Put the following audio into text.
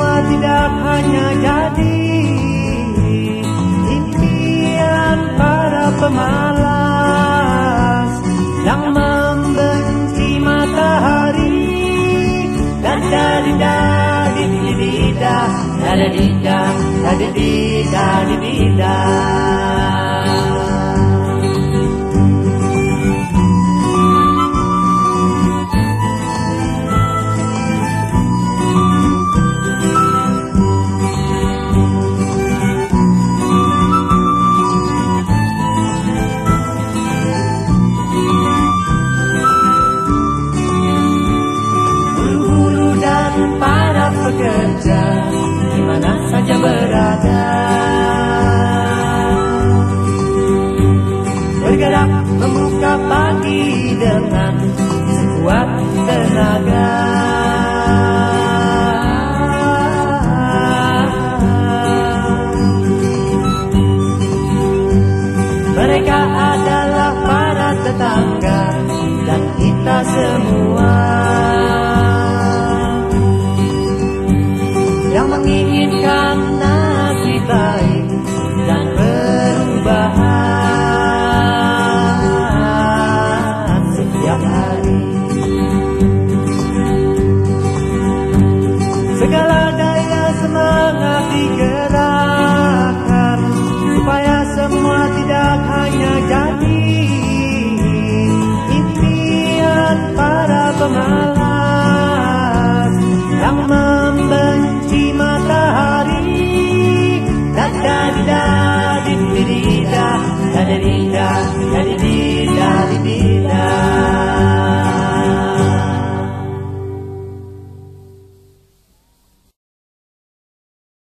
semua tidak hanya jadi impian para pemalas yang membenci matahari. Guru-guru dan para pekerja di mana saja berada, bergerak membuka pagi dengan sekuat tenaga. Mereka adalah para tetangga dan kita semua yang menginginkan nasib baik dan perubahan setiap hari. Segala daya semangat digerakkan supaya semua tidak hanya jadi impian para pemalas yang membenci matahari. Da-da-di-da-di-di-di-da, da-da-di-da, da-di-di-da-di-di.